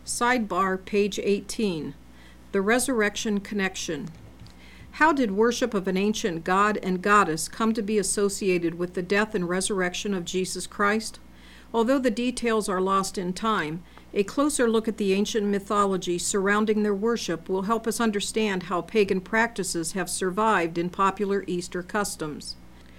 Sidebar, page 18. The Resurrection Connection. How did worship of an ancient god and goddess come to be associated with the death and resurrection of Jesus Christ? Although the details are lost in time, a closer look at the ancient mythology surrounding their worship will help us understand how pagan practices have survived in popular Easter customs.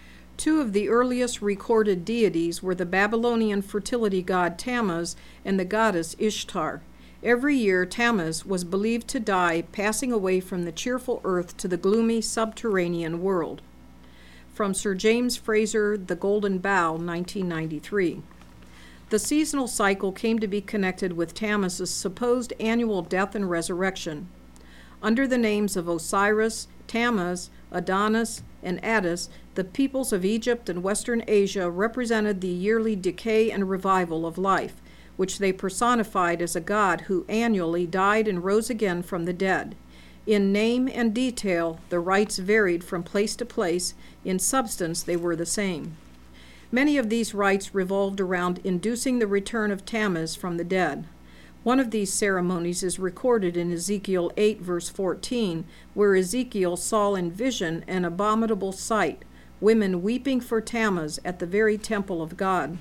Two of the earliest recorded deities were the Babylonian fertility god Tammuz and the goddess Ishtar. Every year, Tammuz was believed to die, passing away from the cheerful earth to the gloomy subterranean world. From Sir James Frazer, The Golden Bough, 1993. The seasonal cycle came to be connected with Tammuz's supposed annual death and resurrection. Under the names of Osiris, Tammuz, Adonis, and Attis, the peoples of Egypt and Western Asia represented the yearly decay and revival of life, which they personified as a god who annually died and rose again from the dead. In name and detail, the rites varied from place to place. In substance, they were the same. Many of these rites revolved around inducing the return of Tammuz from the dead. One of these ceremonies is recorded in Ezekiel 8, verse 14, where Ezekiel saw in vision an abominable sight, women weeping for Tammuz at the very temple of God.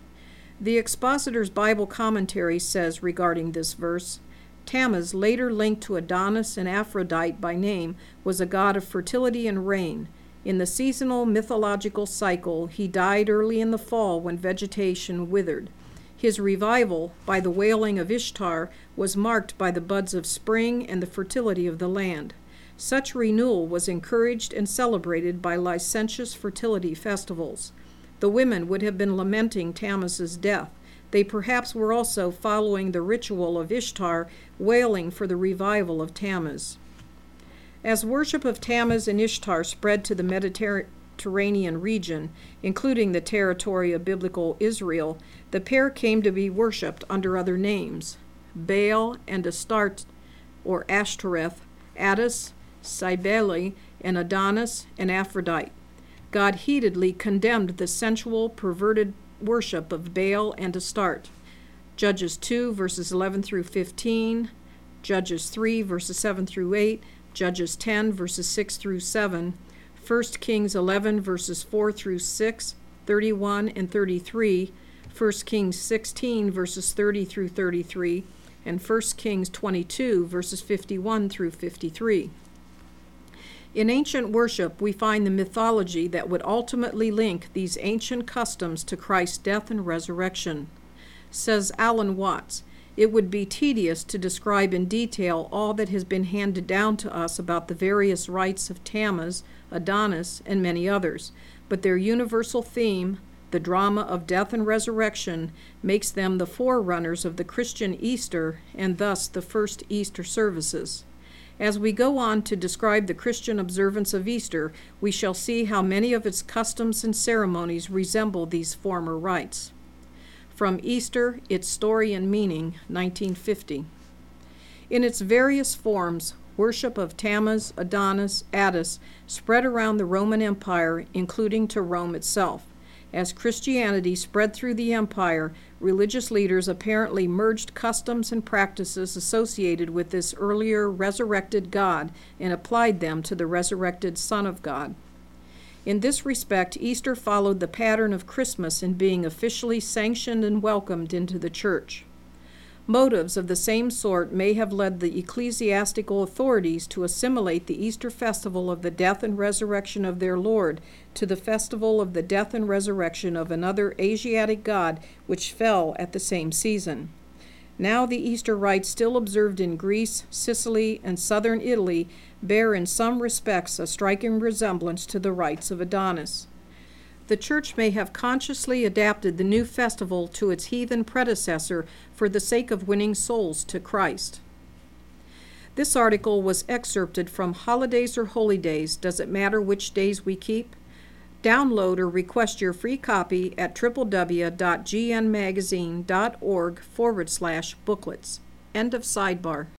The Expositor's Bible Commentary says regarding this verse, Tammuz, later linked to Adonis and Aphrodite by name, was a god of fertility and rain. In the seasonal mythological cycle, he died early in the fall when vegetation withered. His revival, by the wailing of Ishtar, was marked by the buds of spring and the fertility of the land. Such renewal was encouraged and celebrated by licentious fertility festivals. The women would have been lamenting Tammuz's death. They perhaps were also following the ritual of Ishtar, wailing for the revival of Tammuz. As worship of Tammuz and Ishtar spread to the Mediterranean region, including the territory of biblical Israel, the pair came to be worshipped under other names: Baal and Astarte, or Ashtoreth, Attis, Cybele, and Adonis and Aphrodite. God heatedly condemned the sensual, perverted worship of Baal and Astarte. Judges 2, verses 11 through 15, Judges 3, verses 7 through 8, Judges 10, verses 6 through 7, 1 Kings 11, verses 4 through 6, 31 and 33, 1 Kings 16, verses 30 through 33, and 1 Kings 22, verses 51 through 53. In ancient worship, we find the mythology that would ultimately link these ancient customs to Christ's death and resurrection. Says Alan Watts, "It would be tedious to describe in detail all that has been handed down to us about the various rites of Tammuz, Adonis, and many others, but their universal theme, the drama of death and resurrection, makes them the forerunners of the Christian Easter and thus the first Easter services. As we go on to describe the Christian observance of Easter, we shall see how many of its customs and ceremonies resemble these former rites." From Easter, Its Story and Meaning, 1950. In its various forms, worship of Tammuz, Adonis, Attis spread around the Roman Empire, including to Rome itself. As Christianity spread through the empire, religious leaders apparently merged customs and practices associated with this earlier resurrected God and applied them to the resurrected Son of God. In this respect, Easter followed the pattern of Christmas in being officially sanctioned and welcomed into the church. Motives of the same sort may have led the ecclesiastical authorities to assimilate the Easter festival of the death and resurrection of their Lord to the festival of the death and resurrection of another Asiatic god which fell at the same season. Now the Easter rites still observed in Greece, Sicily, and southern Italy bear in some respects a striking resemblance to the rites of Adonis. The Church may have consciously adapted the new festival to its heathen predecessor for the sake of winning souls to Christ. This article was excerpted from Holidays or Holy Days, Does It Matter Which Days We Keep? Download or request your free copy at www.gnmagazine.org/booklets. End of sidebar.